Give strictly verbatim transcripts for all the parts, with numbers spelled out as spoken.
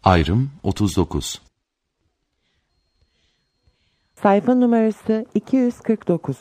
Ayrım otuz dokuz. Sayfa numarası iki yüz kırk dokuz.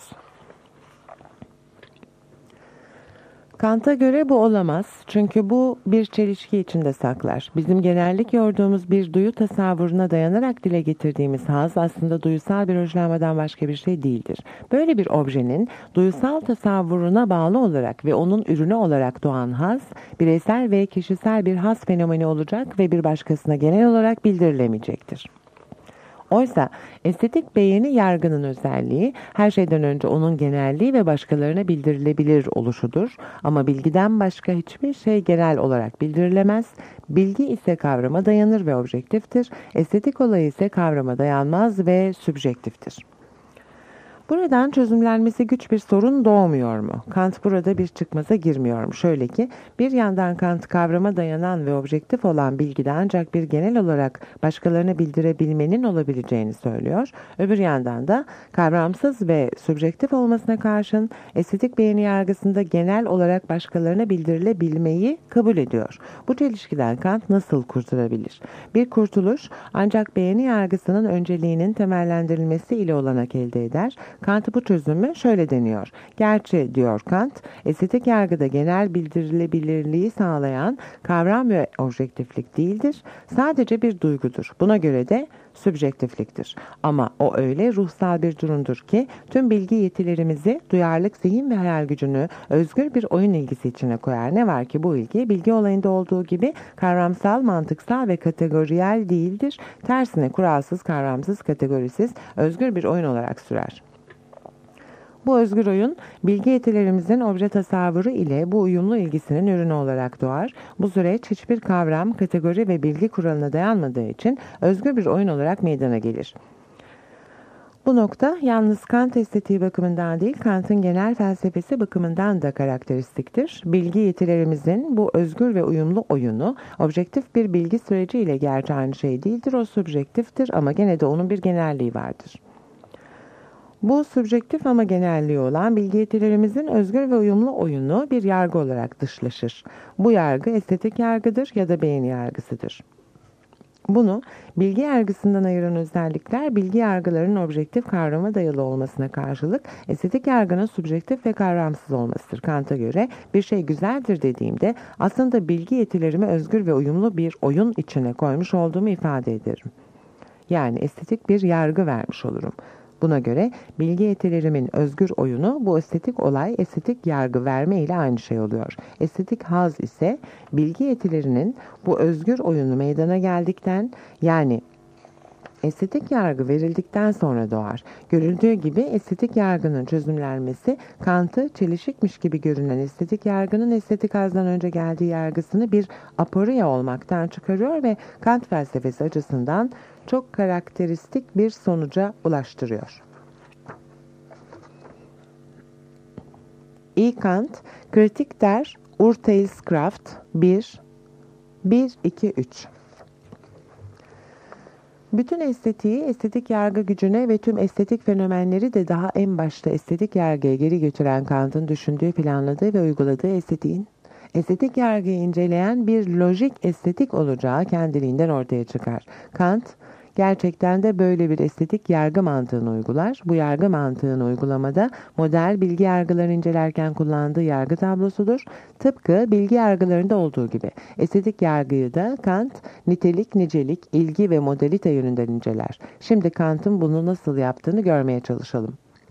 Kant'a göre bu olamaz çünkü bu bir çelişki içinde saklar. Bizim genellik yorduğumuz bir duyu tasavvuruna dayanarak dile getirdiğimiz haz aslında duyusal bir hoşlanmadan başka bir şey değildir. Böyle bir objenin duyusal tasavvuruna bağlı olarak ve onun ürünü olarak doğan haz, bireysel ve kişisel bir haz fenomeni olacak ve bir başkasına genel olarak bildirilemeyecektir. Oysa estetik beğeni yargının özelliği her şeyden önce onun genelliği ve başkalarına bildirilebilir oluşudur. Ama bilgiden başka hiçbir şey genel olarak bildirilemez. Bilgi ise kavrama dayanır ve objektiftir. Estetik olayı ise kavrama dayanmaz ve sübjektiftir. Buradan çözümlenmesi güç bir sorun doğmuyor mu? Kant burada bir çıkmaza girmiyor mu? Şöyle ki, bir yandan Kant kavrama dayanan ve objektif olan bilgide ancak bir genel olarak başkalarına bildirebilmenin olabileceğini söylüyor. Öbür yandan da kavramsız ve subjektif olmasına karşın estetik beğeni yargısında genel olarak başkalarına bildirilebilmeyi kabul ediyor. Bu çelişkiden Kant nasıl kurtulabilir? Bir kurtuluş ancak beğeni yargısının önceliğinin temellendirilmesi ile olanak elde eder. Kant bu çözümü şöyle deniyor. Gerçi diyor Kant, estetik yargıda genel bildirilebilirliği sağlayan kavram ve objektiflik değildir. Sadece bir duygudur. Buna göre de sübjektifliktir. Ama o öyle ruhsal bir durumdur ki tüm bilgi yetilerimizi, duyarlılık, zihin ve hayal gücünü özgür bir oyun ilgisi içine koyar. Ne var ki bu ilgi bilgi olayında olduğu gibi kavramsal, mantıksal ve kategoriyel değildir. Tersine kuralsız, kavramsız, kategorisiz, özgür bir oyun olarak sürer. Bu özgür oyun, bilgi yetilerimizin obje tasavvuru ile bu uyumlu ilgisinin ürünü olarak doğar. Bu süreç hiçbir kavram, kategori ve bilgi kuralına dayanmadığı için özgür bir oyun olarak meydana gelir. Bu nokta yalnız Kant estetiği bakımından değil, Kant'ın genel felsefesi bakımından da karakteristiktir. Bilgi yetilerimizin bu özgür ve uyumlu oyunu, objektif bir bilgi süreci ile gerçi aynı şey değildir, o subjektiftir ama gene de onun bir genelliği vardır. Bu subjektif ama genelliği olan bilgi yetilerimizin özgür ve uyumlu oyunu bir yargı olarak dışlaşır. Bu yargı estetik yargıdır ya da beğeni yargısıdır. Bunu bilgi yargısından ayıran özellikler bilgi yargılarının objektif kavrama dayalı olmasına karşılık estetik yargının subjektif ve kavramsız olmasıdır. Kant'a göre bir şey güzeldir dediğimde aslında bilgi yetilerimi özgür ve uyumlu bir oyun içine koymuş olduğumu ifade ederim. Yani estetik bir yargı vermiş olurum. Buna göre bilgi yetilerimin özgür oyunu bu estetik olay estetik yargı verme ile aynı şey oluyor. Estetik haz ise bilgi yetilerinin bu özgür oyunu meydana geldikten yani estetik yargı verildikten sonra doğar. Görüldüğü gibi estetik yargının çözümlenmesi Kant'ı çelişikmiş gibi görünen estetik yargının estetik hazdan önce geldiği yargısını bir aporia olmaktan çıkarıyor ve Kant felsefesi açısından çok karakteristik bir sonuca ulaştırıyor. E. Kant, Kritik der Urteilskraft bir, bir, iki, üç. Bütün estetiği, estetik yargı gücüne ve tüm estetik fenomenleri de daha en başta estetik yargıya geri götüren Kant'ın düşündüğü, planladığı ve uyguladığı estetiğin, estetik yargıyı inceleyen bir lojik estetik olacağı kendiliğinden ortaya çıkar. Kant, gerçekten de böyle bir estetik yargı mantığını uygular. Bu yargı mantığını uygulamada model bilgi yargılarını incelerken kullandığı yargı tablosudur. Tıpkı bilgi yargılarında olduğu gibi. Estetik yargıyı da Kant nitelik, nicelik, ilgi ve modalite yönünden inceler. Şimdi Kant'ın bunu nasıl yaptığını görmeye çalışalım.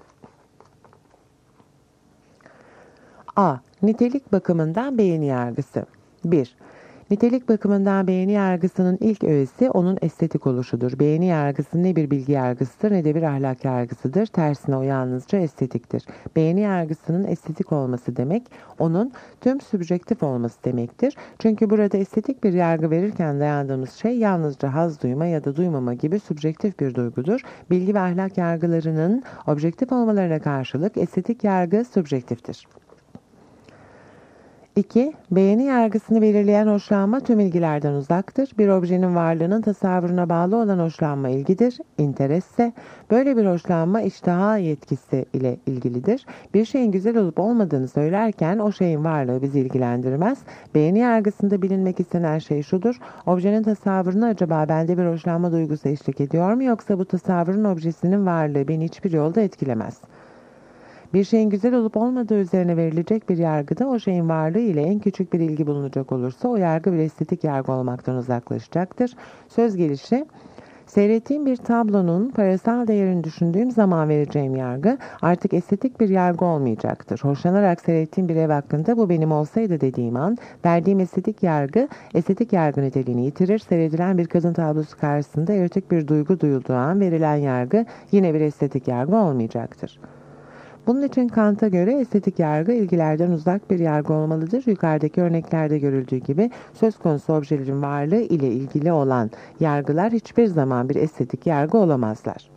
A. Nitelik bakımından beğeni yargısı. bir. Nitelik bakımından beğeni yargısının ilk öğesi onun estetik oluşudur. Beğeni yargısı ne bir bilgi yargısıdır ne de bir ahlak yargısıdır. Tersine o yalnızca estetiktir. Beğeni yargısının estetik olması demek, onun tüm subjektif olması demektir. Çünkü burada estetik bir yargı verirken dayandığımız şey yalnızca haz duyma ya da duymama gibi subjektif bir duygudur. Bilgi ve ahlak yargılarının objektif olmalarına karşılık estetik yargı subjektiftir. iki. Beğeni yargısını belirleyen hoşlanma tüm ilgilerden uzaktır. Bir objenin varlığının tasavvuruna bağlı olan hoşlanma ilgidir. İnteresse. Böyle bir hoşlanma iştaha yetkisi ile ilgilidir. Bir şeyin güzel olup olmadığını söylerken o şeyin varlığı bizi ilgilendirmez. Beğeni yargısında bilinmek istenen şey şudur: objenin tasavvuruna acaba bende bir hoşlanma duygusu eşlik ediyor mu, yoksa bu tasavvurun objesinin varlığı beni hiçbir yolda etkilemez. Bir şeyin güzel olup olmadığı üzerine verilecek bir yargıda o şeyin varlığı ile en küçük bir ilgi bulunacak olursa o yargı bir estetik yargı olmaktan uzaklaşacaktır. Söz gelişi, seyrettiğim bir tablonun parasal değerini düşündüğüm zaman vereceğim yargı artık estetik bir yargı olmayacaktır. Hoşlanarak seyrettiğim bir ev hakkında bu benim olsaydı dediğim an verdiğim estetik yargı estetik yargı niteliğini yitirir. Seyredilen bir kadın tablosu karşısında erotik bir duygu duyulduğu an verilen yargı yine bir estetik yargı olmayacaktır. Bunun için Kant'a göre estetik yargı ilgilerden uzak bir yargı olmalıdır. Yukarıdaki örneklerde görüldüğü gibi söz konusu objelerin varlığı ile ilgili olan yargılar hiçbir zaman bir estetik yargı olamazlar.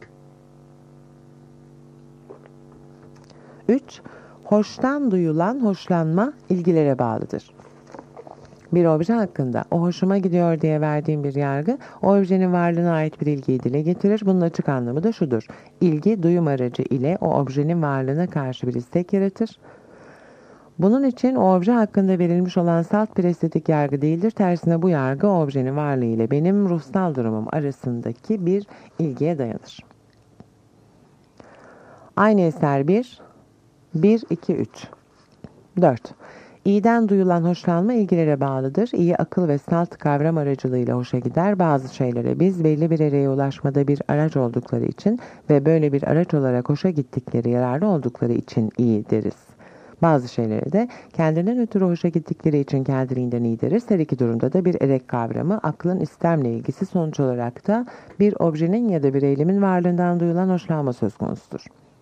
üç. Hoştan duyulan hoşlanma ilgilere bağlıdır. Bir obje hakkında o hoşuma gidiyor diye verdiğim bir yargı o objenin varlığına ait bir ilgiyi dile getirir. Bunun açık anlamı da şudur: İlgi duyum aracı ile o objenin varlığına karşı bir istek yaratır. Bunun için o obje hakkında verilmiş olan salt bir estetik yargı değildir. Tersine bu yargı o objenin varlığı ile benim ruhsal durumum arasındaki bir ilgiye dayanır. Aynı eser bir, bir, iki, üç. dört. İyiden duyulan hoşlanma ilgilere bağlıdır. İyi akıl ve salt kavram aracılığıyla hoşa gider. Bazı şeylere biz belli bir ereğe ulaşmada bir araç oldukları için ve böyle bir araç olarak hoşa gittikleri, yararlı oldukları için iyi deriz. Bazı şeylere de kendinden ötürü hoşa gittikleri için kendiliğinden iyi deriz. Her iki durumda da bir erek kavramı, aklın istemle ilgisi, sonuç olarak da bir objenin ya da bir eylemin varlığından duyulan hoşlanma söz konusudur.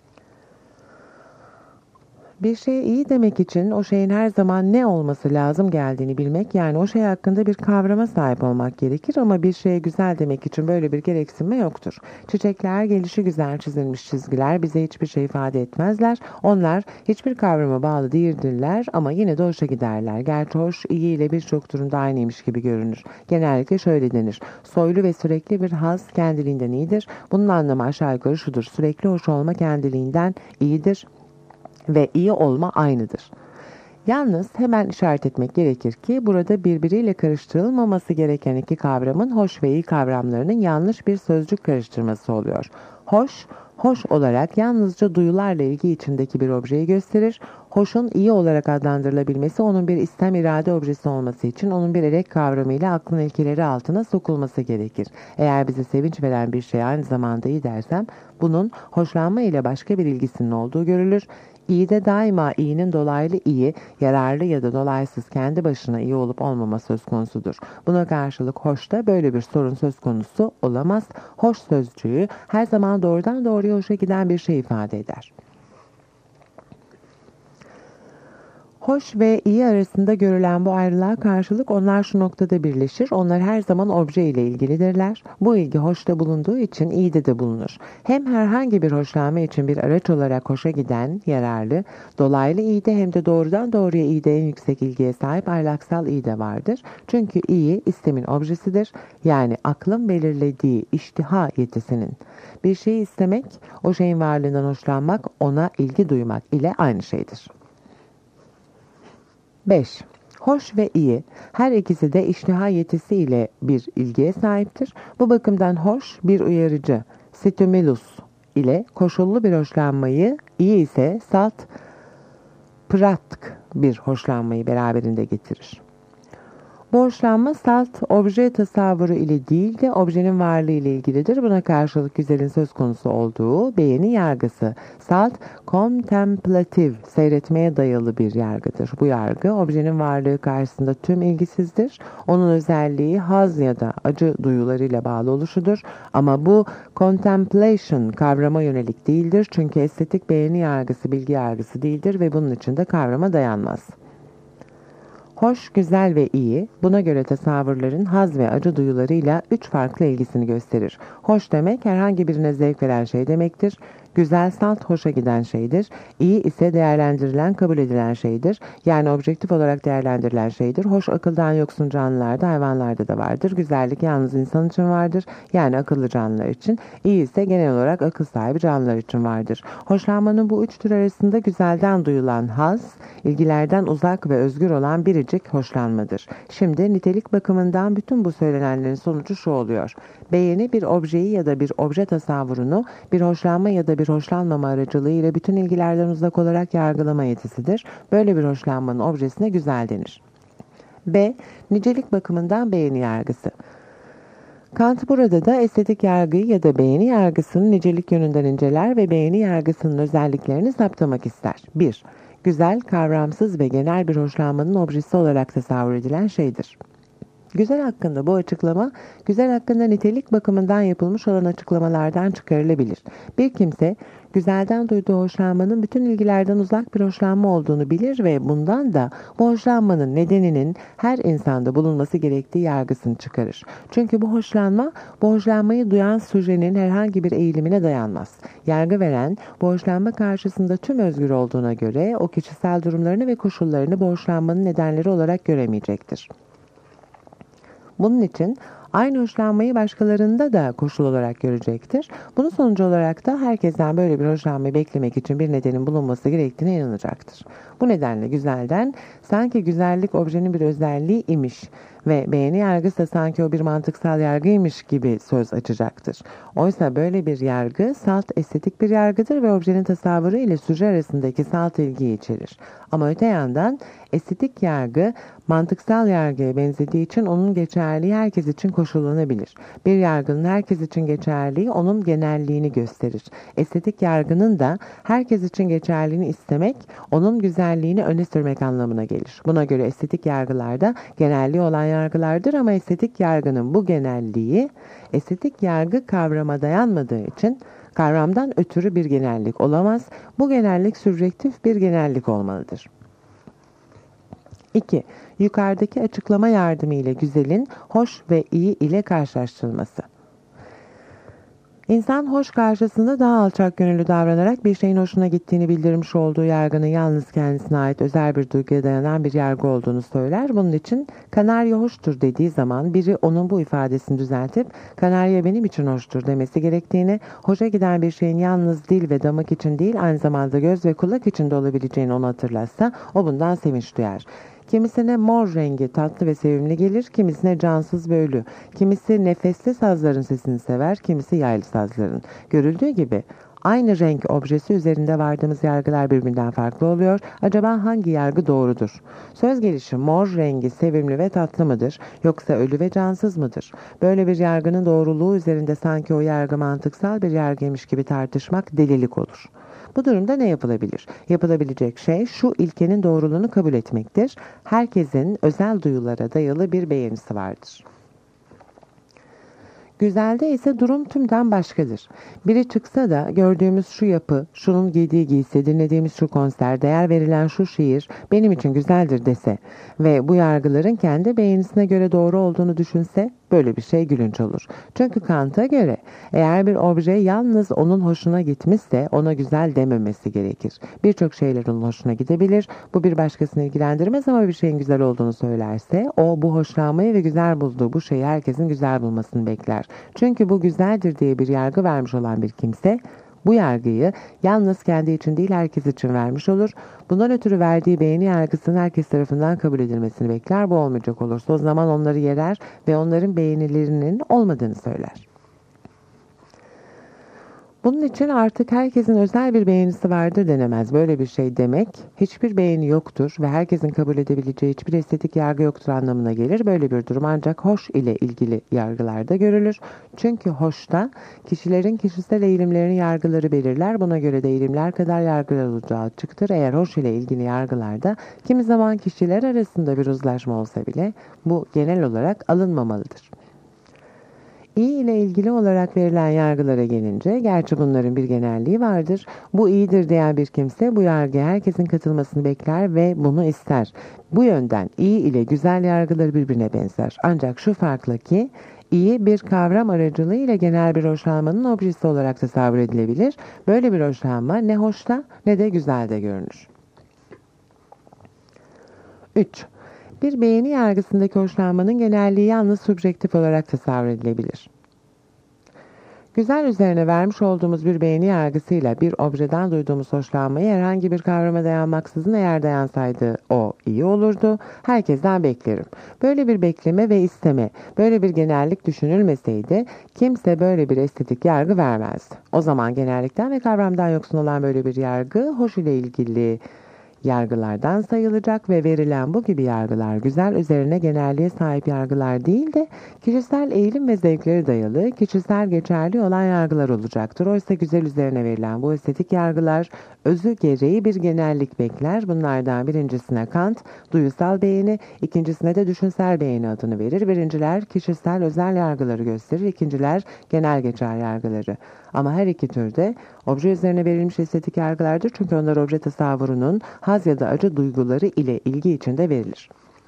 Bir şeye iyi demek için o şeyin her zaman ne olması lazım geldiğini bilmek, yani o şey hakkında bir kavrama sahip olmak gerekir, ama bir şeye güzel demek için böyle bir gereksinme yoktur. Çiçekler, gelişi güzel çizilmiş çizgiler bize hiçbir şey ifade etmezler. Onlar hiçbir kavrama bağlı değildirler ama yine de hoşa giderler. Gerçi hoş, iyi ile birçok durumda aynıymış gibi görünür. Genellikle şöyle denir: soylu ve sürekli bir haz kendiliğinden iyidir. Bunun anlamı aşağı yukarı şudur: sürekli hoş olma kendiliğinden iyidir ve iyi olma aynıdır. Yalnız hemen işaret etmek gerekir ki burada birbiriyle karıştırılmaması gereken iki kavramın hoş ve iyi kavramlarının yanlış bir sözcük karıştırması oluyor. Hoş, hoş olarak yalnızca duyularla ilgi içindeki bir objeyi gösterir. Hoşun iyi olarak adlandırılabilmesi onun bir istem irade objesi olması için onun bir erek kavramıyla aklın ilkeleri altına sokulması gerekir. Eğer bize sevinç veren bir şey aynı zamanda iyi dersem bunun hoşlanma ile başka bir ilgisinin olduğu görülür. İyi de daima iyinin dolaylı iyi, yararlı ya da dolaysız kendi başına iyi olup olmama söz konusudur. Buna karşılık hoşta böyle bir sorun söz konusu olamaz. Hoş sözcüğü her zaman doğrudan doğruya hoşa giden bir şey ifade eder. Hoş ve iyi arasında görülen bu ayrılığa karşılık onlar şu noktada birleşir: onlar her zaman obje ile ilgilidirler. Bu ilgi hoşta bulunduğu için iyide de bulunur. Hem herhangi bir hoşlanma için bir araç olarak hoşa giden, yararlı, dolaylı iyide hem de doğrudan doğruya iyide en yüksek ilgiye sahip ahlaksal iyide vardır. Çünkü iyi istemin objesidir. Yani aklın belirlediği iştiha yetisinin. Bir şeyi istemek, o şeyin varlığından hoşlanmak, ona ilgi duymak ile aynı şeydir. beş. Hoş ve iyi, her ikisi de iştiha yetisi ile bir ilgiye sahiptir. Bu bakımdan hoş bir uyarıcı, stimulus ile koşullu bir hoşlanmayı, iyi ise salt, pratk bir hoşlanmayı beraberinde getirir. Bu hoşlanma salt obje tasavvuru ile değil de objenin varlığı ile ilgilidir. Buna karşılık güzelin söz konusu olduğu beğeni yargısı salt kontemplatif, seyretmeye dayalı bir yargıdır. Bu yargı objenin varlığı karşısında tüm ilgisizdir. Onun özelliği haz ya da acı duyularıyla bağlı oluşudur. Ama bu contemplation kavrama yönelik değildir. Çünkü estetik beğeni yargısı bilgi yargısı değildir ve bunun için de kavrama dayanmaz. Hoş, güzel ve iyi, buna göre tasavvurların haz ve acı duyularıyla üç farklı ilgisini gösterir. Hoş demek herhangi birine zevk veren şey demektir. Güzel salt hoşa giden şeydir. İyi ise değerlendirilen, kabul edilen şeydir. Yani objektif olarak değerlendirilen şeydir. Hoş akıldan yoksun canlılarda, hayvanlarda da vardır. Güzellik yalnız insan için vardır. Yani akıllı canlılar için. İyi ise genel olarak akıl sahibi canlılar için vardır. Hoşlanmanın bu üç tür arasında güzelden duyulan haz, ilgilerden uzak ve özgür olan biricik hoşlanmadır. Şimdi nitelik bakımından bütün bu söylenenlerin sonucu şu oluyor. Beğeni bir objeyi ya da bir obje tasavvurunu bir hoşlanma ya da bir hoşlanmama aracılığıyla bütün ilgilerden uzak olarak yargılama yetisidir. Böyle bir hoşlanmanın objesine güzel denir. B. Nicelik bakımından beğeni yargısı. Kant burada da estetik yargıyı ya da beğeni yargısını nicelik yönünden inceler ve beğeni yargısının özelliklerini saptamak ister. bir. Güzel, kavramsız ve genel bir hoşlanmanın objesi olarak tasavvur edilen şeydir. Güzel hakkında bu açıklama, güzel hakkında nitelik bakımından yapılmış olan açıklamalardan çıkarılabilir. Bir kimse, güzelden duyduğu hoşlanmanın bütün ilgilerden uzak bir hoşlanma olduğunu bilir ve bundan da bu hoşlanmanın nedeninin her insanda bulunması gerektiği yargısını çıkarır. Çünkü bu hoşlanma, bu hoşlanmayı duyan süjenin herhangi bir eğilimine dayanmaz. Yargı veren, bu hoşlanma karşısında tüm özgür olduğuna göre o kişisel durumlarını ve koşullarını bu hoşlanmanın nedenleri olarak göremeyecektir. Bunun için aynı hoşlanmayı başkalarında da koşul olarak görecektir. Bunun sonucu olarak da herkesten böyle bir hoşlanmayı beklemek için bir nedenin bulunması gerektiğine inanacaktır. Bu nedenle güzelden sanki güzellik objenin bir özelliği imiş ve beğeni yargısı da sanki o bir mantıksal yargıymış gibi söz açacaktır. Oysa böyle bir yargı salt estetik bir yargıdır ve objenin tasavvuru ile süje arasındaki salt ilgiyi içerir. Ama öte yandan estetik yargı mantıksal yargıya benzediği için onun geçerliği herkes için koşullanabilir. Bir yargının herkes için geçerliği onun genelliğini gösterir. Estetik yargının da herkes için geçerliğini istemek, onun güzelliğini öne sürmek anlamına gelir. Buna göre estetik yargılarda genelliği olan yargılardır ama estetik yargının bu genelliği, estetik yargı kavrama dayanmadığı için kavramdan ötürü bir genellik olamaz. Bu genellik sübjektif bir genellik olmalıdır. iki. Yukarıdaki açıklama yardımıyla güzelin hoş ve iyi ile karşılaştırılması. İnsan hoş karşısında daha alçak gönüllü davranarak bir şeyin hoşuna gittiğini bildirmiş olduğu yargının yalnız kendisine ait özel bir duyguya dayanan bir yargı olduğunu söyler. Bunun için kanarya hoştur dediği zaman biri onun bu ifadesini düzeltip kanarya benim için hoştur demesi gerektiğini, hoşa giden bir şeyin yalnız dil ve damak için değil aynı zamanda göz ve kulak için de olabileceğini onu hatırlatsa o bundan sevinç duyar. Kimisine mor rengi tatlı ve sevimli gelir, kimisine cansız ve ölü. Kimisi nefesli sazların sesini sever, kimisi yaylı sazların. Görüldüğü gibi aynı renk objesi üzerinde vardığımız yargılar birbirinden farklı oluyor. Acaba hangi yargı doğrudur? Söz gelişi mor rengi sevimli ve tatlı mıdır, yoksa ölü ve cansız mıdır? Böyle bir yargının doğruluğu üzerinde sanki o yargı mantıksal bir yargıymış gibi tartışmak delilik olur. Bu durumda ne yapılabilir? Yapılabilecek şey şu ilkenin doğruluğunu kabul etmektir. Herkesin özel duyulara dayalı bir beğenisi vardır. Güzelde ise durum tümden başkadır. Biri çıksa da gördüğümüz şu yapı, şunun giydiği giysi, dinlediğimiz şu konser, değer verilen şu şiir benim için güzeldir dese ve bu yargıların kendi beğenisine göre doğru olduğunu düşünse böyle bir şey gülünç olur. Çünkü Kant'a göre eğer bir obje yalnız onun hoşuna gitmişse ona güzel dememesi gerekir. Birçok şeyler onun hoşuna gidebilir. Bu bir başkasını ilgilendirmez ama bir şeyin güzel olduğunu söylerse o bu hoşlanmayı ve güzel bulduğu bu şeyi herkesin güzel bulmasını bekler. Çünkü bu güzeldir diye bir yargı vermiş olan bir kimse bu yargıyı yalnız kendi için değil herkes için vermiş olur. Bundan ötürü verdiği beğeni yargısının herkes tarafından kabul edilmesini bekler. Bu olmayacak olursa o zaman onları yerer ve onların beğenilerinin olmadığını söyler. Bunun için artık herkesin özel bir beğenisi vardır denemez. Böyle bir şey demek hiçbir beğeni yoktur ve herkesin kabul edebileceği hiçbir estetik yargı yoktur anlamına gelir. Böyle bir durum ancak hoş ile ilgili yargılarda görülür. Çünkü hoşta kişilerin kişisel eğilimlerini yargıları belirler. Buna göre de eğilimler kadar yargılar olacağı açıktır. Eğer hoş ile ilgili yargılarda kimi zaman kişiler arasında bir uzlaşma olsa bile bu genel olarak alınmamalıdır. İyi ile ilgili olarak verilen yargılara gelince, gerçi bunların bir genelliği vardır. Bu iyidir diyen bir kimse bu yargıya herkesin katılmasını bekler ve bunu ister. Bu yönden iyi ile güzel yargıları birbirine benzer. Ancak şu farkla ki İyi bir kavram aracılığıyla genel bir hoşlanmanın objesi olarak tasavvur edilebilir. Böyle bir hoşlanma ne hoşta ne de güzelde görünür. üç. Bir beğeni yargısındaki hoşlanmanın genelliği yalnız subjektif olarak tasavvur edilebilir. Güzel üzerine vermiş olduğumuz bir beğeni yargısıyla bir objeden duyduğumuz hoşlanmayı herhangi bir kavrama dayanmaksızın eğer dayansaydı o iyi olurdu. Herkesten beklerim. Böyle bir bekleme ve isteme, böyle bir genellik düşünülmeseydi kimse böyle bir estetik yargı vermezdi. O zaman genellikten ve kavramdan yoksun olan böyle bir yargı hoş ile ilgili yargılardan sayılacak ve verilen bu gibi yargılar güzel üzerine genelliğe sahip yargılar değil de kişisel eğilim ve zevkleri dayalı, kişisel geçerli olan yargılar olacaktır. Oysa güzel üzerine verilen bu estetik yargılar özü gereği bir genellik bekler. Bunlardan birincisine Kant duyusal beğeni, ikincisine de düşünsel beğeni adını verir. Birinciler kişisel özel yargıları gösterir, ikinciler genel geçer yargıları. Ama her iki türde obje üzerine verilmiş estetik yargılardır çünkü onlar obje tasavvurunun haz ya da acı duyguları ile ilgi içinde verilir.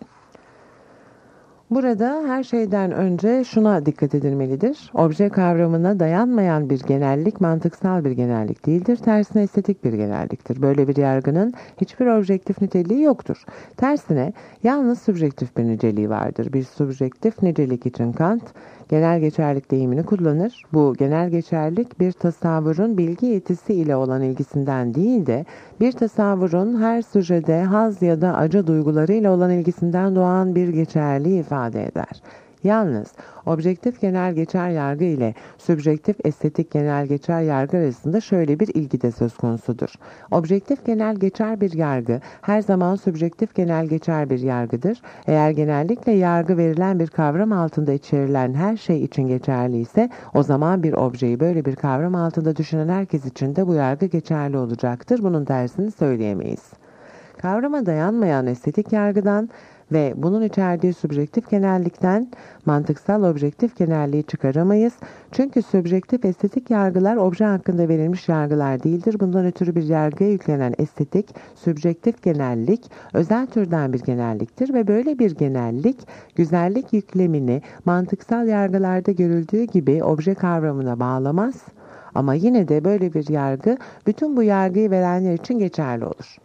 Burada her şeyden önce şuna dikkat edilmelidir. Obje kavramına dayanmayan bir genellik mantıksal bir genellik değildir. Tersine estetik bir genelliktir. Böyle bir yargının hiçbir objektif niteliği yoktur. Tersine yalnız subjektif bir niceliği vardır. Bir subjektif nicelik için Kant genel geçerlik deyimini kullanır. Bu genel geçerlik bir tasavvurun bilgi yetisi ile olan ilgisinden değil de bir tasavvurun her sujede haz ya da acı duygularıyla olan ilgisinden doğan bir geçerliği ifade eder. Yalnız objektif genel geçer yargı ile subjektif estetik genel geçer yargı arasında şöyle bir ilgi de söz konusudur. Objektif genel geçer bir yargı her zaman subjektif genel geçer bir yargıdır. Eğer genellikle yargı verilen bir kavram altında içerilen her şey için geçerli ise o zaman bir objeyi böyle bir kavram altında düşünen herkes için de bu yargı geçerli olacaktır. Bunun tersini söyleyemeyiz. Kavrama dayanmayan estetik yargıdan ve bunun içerdiği subjektif genellikten mantıksal objektif genelliği çıkaramayız. Çünkü subjektif estetik yargılar obje hakkında verilmiş yargılar değildir. Bundan ötürü bir yargıya yüklenen estetik, subjektif genellik özel türden bir genelliktir ve böyle bir genellik güzellik yüklemini mantıksal yargılarda görüldüğü gibi obje kavramına bağlamaz. Ama yine de böyle bir yargı bütün bu yargıyı verenler için geçerli olur.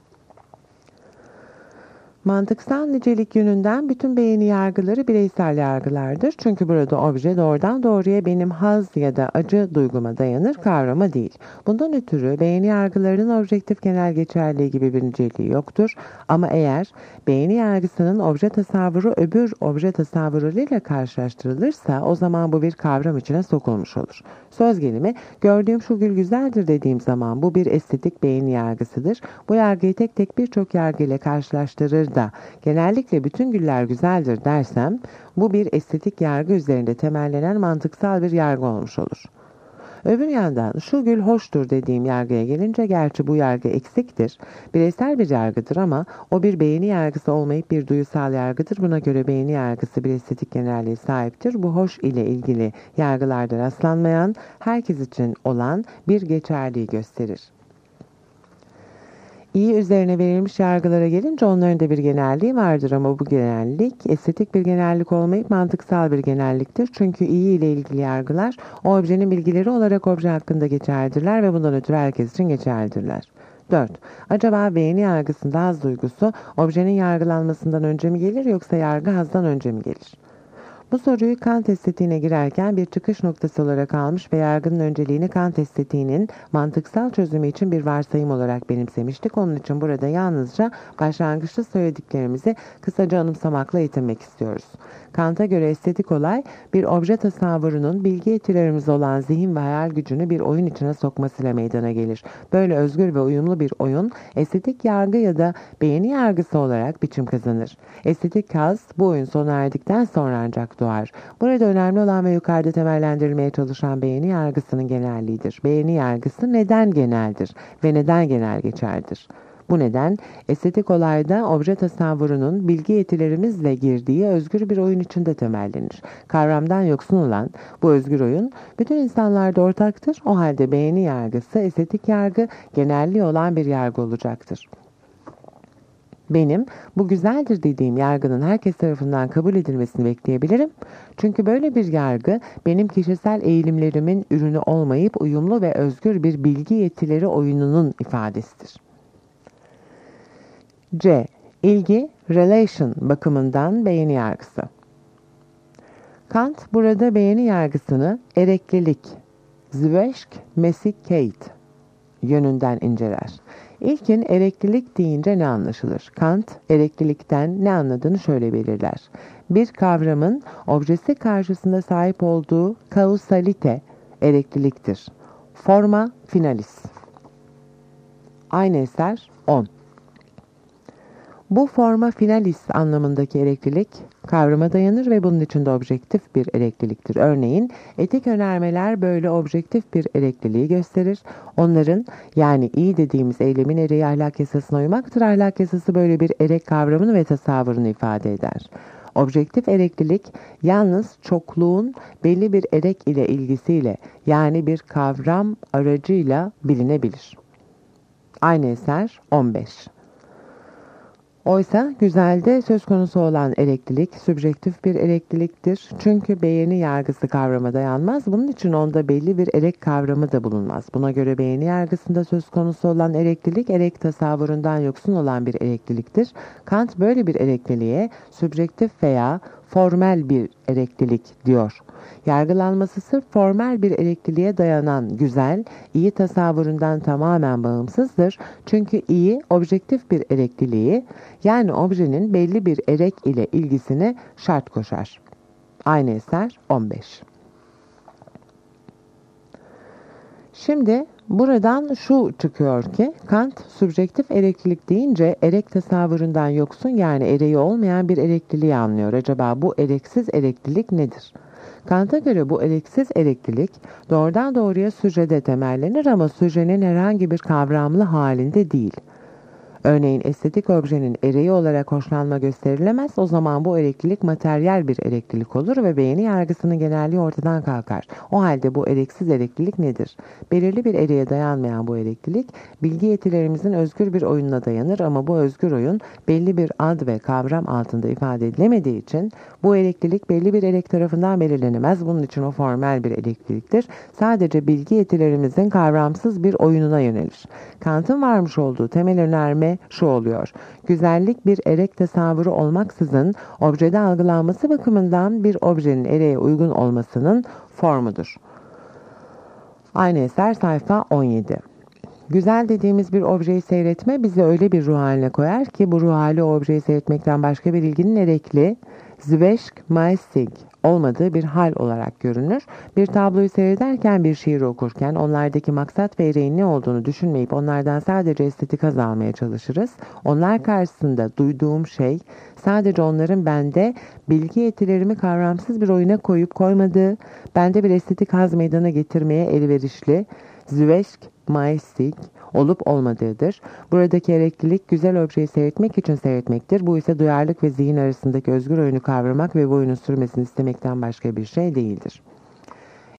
Mantıksal nicelik yönünden bütün beğeni yargıları bireysel yargılardır. Çünkü burada obje doğrudan doğruya benim haz ya da acı duyguma dayanır, kavrama değil. Bundan ötürü beğeni yargılarının objektif genel geçerliği gibi bir niceliği yoktur. Ama eğer beğeni yargısının obje tasavvuru öbür obje tasavvuruyla karşılaştırılırsa o zaman bu bir kavram içine sokulmuş olur. Söz gelimi gördüğüm şu gül güzeldir dediğim zaman bu bir estetik beğeni yargısıdır. Bu yargıyı tek tek birçok yargı ile karşılaştırır da genellikle bütün güller güzeldir dersem bu bir estetik yargı üzerinde temellenen mantıksal bir yargı olmuş olur. Öbür yandan şu gül hoştur dediğim yargıya gelince gerçi bu yargı eksiktir, bireysel bir yargıdır ama o bir beğeni yargısı olmayıp bir duyusal yargıdır. Buna göre beğeni yargısı bir estetik genelliğe sahiptir. Bu hoş ile ilgili yargılarda rastlanmayan, herkes için olan bir geçerliği gösterir. İyi üzerine verilmiş yargılara gelince onların da bir genelliği vardır ama bu genellik estetik bir genellik olmayıp mantıksal bir genelliktir. Çünkü iyi ile ilgili yargılar o objenin bilgileri olarak obje hakkında geçerlidirler ve bundan ötürü herkes için geçerlidirler. dört. Acaba beğeni yargısında haz duygusu objenin yargılanmasından önce mi gelir yoksa yargı hazdan önce mi gelir? Bu soruyu Kant estetiğine girerken bir çıkış noktası olarak almış ve yargının önceliğini Kant estetiğinin mantıksal çözümü için bir varsayım olarak benimsemiştik. Onun için burada yalnızca başlangıçta söylediklerimizi kısaca anımsamakla yetinmek istiyoruz. Kant'a göre estetik olay bir obje tasavvurunun bilgi yetilerimiz olan zihin ve hayal gücünü bir oyun içine sokmasıyla meydana gelir. Böyle özgür ve uyumlu bir oyun estetik yargı ya da beğeni yargısı olarak biçim kazanır. Estetik haz bu oyun sona erdikten sonra ancak doğar. Burada önemli olan ve yukarıda temellendirilmeye çalışan beğeni yargısının genelliğidir. Beğeni yargısı neden geneldir ve neden genel geçerdir? Bu neden estetik olayda obje tasavvurunun bilgi yetilerimizle girdiği özgür bir oyun içinde temellenir. Kavramdan yoksun olan bu özgür oyun bütün insanlarda ortaktır. O halde beğeni yargısı estetik yargı genelliği olan bir yargı olacaktır. benim bu güzeldir dediğim yargının herkes tarafından kabul edilmesini bekleyebilirim. Çünkü böyle bir yargı benim kişisel eğilimlerimin ürünü olmayıp uyumlu ve özgür bir bilgi yetileri oyununun ifadesidir. C. İlgi, relation bakımından beğeni yargısı. Kant burada beğeni yargısını ereklilik, Zwischmäßigkeit yönünden inceler. İlkin ereklilik deyince ne anlaşılır? Kant, ereklilikten ne anladığını şöyle belirler. Bir kavramın objesi karşısında sahip olduğu kausalite erekliliktir. Forma finalis. Aynı eser on. Bu forma finalis anlamındaki ereklilik kavrama dayanır ve bunun içinde objektif bir erekliliktir. Örneğin etik önermeler böyle objektif bir erekliliği gösterir. Onların yani iyi dediğimiz eylemin ereği ahlak yasasına uymaktır. Ahlak yasası böyle bir erek kavramını ve tasavvurunu ifade eder. Objektif ereklilik yalnız çokluğun belli bir erek ile ilgisiyle yani bir kavram aracıyla bilinebilir. Aynı eser on beş. Oysa güzelde söz konusu olan ereklilik sübjektif bir erekliliktir. Çünkü beğeni yargısı kavrama dayanmaz. Bunun için onda belli bir erek kavramı da bulunmaz. Buna göre beğeni yargısında söz konusu olan ereklilik erek tasavvurundan yoksun olan bir erekliliktir. Kant böyle bir erekliliğe sübjektif veya formel bir ereklilik diyor. Yargılanması sırf formel bir erekliliğe dayanan güzel, iyi tasavvurundan tamamen bağımsızdır. Çünkü iyi, objektif bir erekliliği, yani objenin belli bir erek ile ilgisini şart koşar. Aynı eser on beş. Şimdi buradan şu çıkıyor ki Kant subjektif ereklilik deyince erek tasavvurundan yoksun yani ereği olmayan bir erekliliği anlıyor. Acaba bu ereksiz ereklilik nedir? Kant'a göre bu ereksiz ereklilik doğrudan doğruya süjede temellenir ama süjenin herhangi bir kavramlı halinde değil. Örneğin estetik objenin ereği olarak hoşlanma gösterilemez, o zaman bu ereklilik materyal bir ereklilik olur ve beğeni yargısının genelliği ortadan kalkar. O halde bu ereksiz ereklilik nedir? Belirli bir ereğe dayanmayan bu ereklilik, bilgi yetilerimizin özgür bir oyununa dayanır ama bu özgür oyun belli bir ad ve kavram altında ifade edilemediği için bu ereklilik belli bir erek tarafından belirlenemez. Bunun için o formel bir erekliliktir. Sadece bilgi yetilerimizin kavramsız bir oyununa yönelir. Kant'ın varmış olduğu temel önerme şu oluyor. Güzellik bir erek tasavvuru olmaksızın objede algılanması bakımından bir objenin ereğe uygun olmasının formudur. Aynı eser sayfa on yedi. Güzel dediğimiz bir objeyi seyretme bizi öyle bir ruh haline koyar ki bu ruh hali o objeyi seyretmekten başka bir ilginin erekli, Zwischmäßig olmadığı bir hal olarak görünür. Bir tabloyu seyrederken, bir şiir okurken onlardaki maksat ve ereğin ne olduğunu düşünmeyip onlardan sadece estetik haz almaya çalışırız. Onlar karşısında duyduğum şey sadece onların bende bilgi yetilerimi kavramsız bir oyuna koyup koymadığı, bende bir estetik haz meydana getirmeye elverişli, Zwischmäßig olup olmadığıdır. Buradaki ereklilik güzel objeyi seyretmek için seyretmektir. Bu ise duyarlılık ve zihin arasındaki özgür oyunu kavramak ve bu oyunun sürmesini istemekten başka bir şey değildir.